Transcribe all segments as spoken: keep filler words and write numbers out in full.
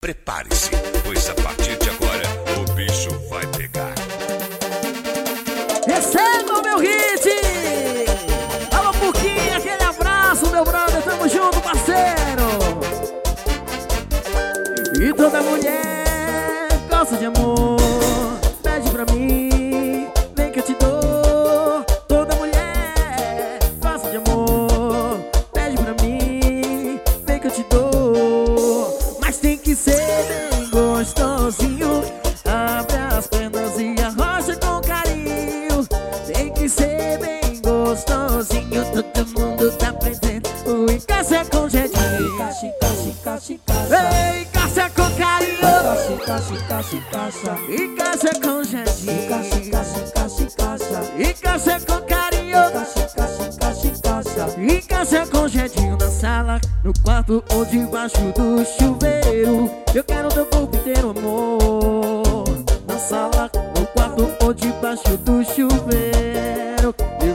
Prepare-se, pois a partir de agora o bicho vai pegar. Receba o meu hit! Alô, Puquinha, aquele abraço, meu brother, tamo junto, parceiro! E toda mulher gosta de amor, pede pra mim, vem que eu te dou. Toda mulher gosta de amor, pede pra mim, vem que eu te dou. Mas tem que ser bem gostosinho, abre as pernas e arrocha com carinho. Tem que ser bem gostosinho, todo mundo tá aprendendo. O encaixe é com jeitinho, Encaixa, encaixa, encaixa, encaixa. ei, encaixa com carinho. Encaixa, encaixa, encaixa, encaixa. Encaixa com jeitinho, Encaixa, encaixa, encaixa, encaixa. encaixa com carinho. Encaixa, encaixa, encaixa, encaixa. Encaixa com jeitinho na sala, no quarto ou debaixo do chuveiro. Eu quero teu corpo inteiro, amor. Na sala, no quarto ou debaixo do chuveiro. E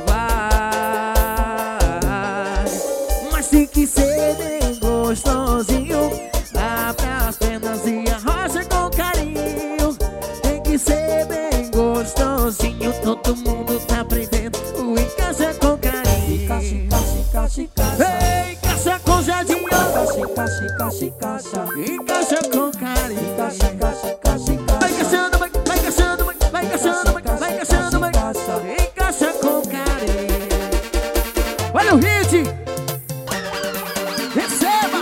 vai. Mas tem que ser bem gostosinho, abre as pernas e arrocha com carinho. Tem que ser bem gostosinho, todo mundo tá aprendendo. O encaixa com carinho. Encaixa, encaixa, encaixa, encaixa. Ei, encaixa com jeitinho. Encaixa, encaixa, encaixa, encaixa. Encaixa com carinho. Encaixa, encaixa, encaixa, encaixa. Vai encaixando, vai, vai encaixando, vai, vai encaixando, vai, vai encaixando, vai. Encaixa com carinho. Olha o hit. Receba.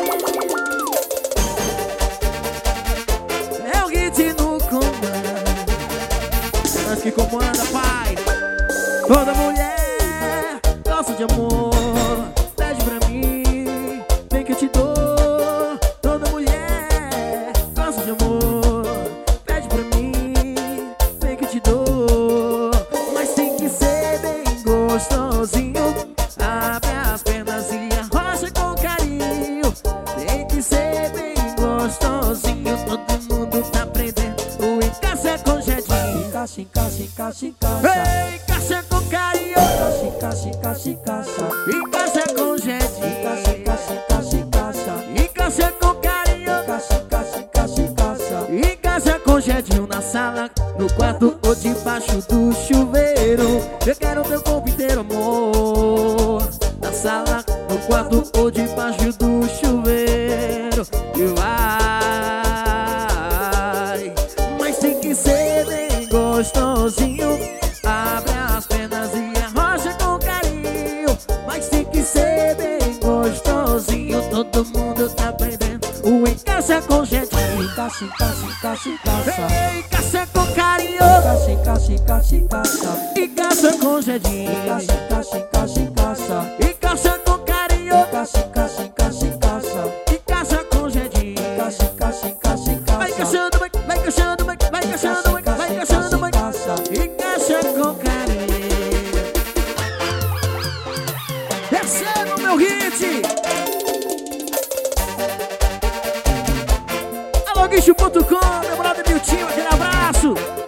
É o hit no comando. Mas que comanda, pai. Toda mulher gosta de amor, pede pra mim, vem que eu te dou. Toda mulher gosta de amor, pede pra mim, vem que eu te dou. Mas tem que ser bem gostosinho, abre as pernas e arrocha com carinho. Tem que ser bem gostosinho, todo mundo tá aprendendo. O encaixe é com jeitinho. Encaixa, encaixa, encaixa, encaixa. Ei, encaixa com carinho. Encaixa, encaixa, encaixa, encaixa. Encaixa com jeitinho. Encaixa, encaixa, encaixa, encaixa. Encaixa com carinho. Encaixa, encaixa, encaixa, encaixa. Encaixa com jeitinho na sala, no quarto ou debaixo do chuveiro. Eu quero teu corpo inteiro, amor. Na sala, no quarto ou debaixo do chuveiro. E vai. Mas tem que ser bem gostosinho, abre as pernas e arrocha com carinho. Mas tem que ser bem gostosinho, todo mundo tá aprendendo. O encaixa com jeitinho. Encaixa, encaixa, encaixa, encaixa. Ei, encaixa com carinho. Encaixa, encaixa, encaixa, encaixa. Encaixa com jeitinho. Encaixa, encaixa, encaixa, encaixa. Encaixa com carinho. Encaixa, encaixa, encaixa, encaixa. Encaixa com jeitinho. Encaixa, encaixa, encaixa, encaixa. Vai encaixando, vai, vai encaixando, vai, vai encaixando, vai, vai encaixando, vai. Encaixa com carinho. Receba o meu hit. Alô, guicho ponto com, meu brother Miltinho, aquele abraço.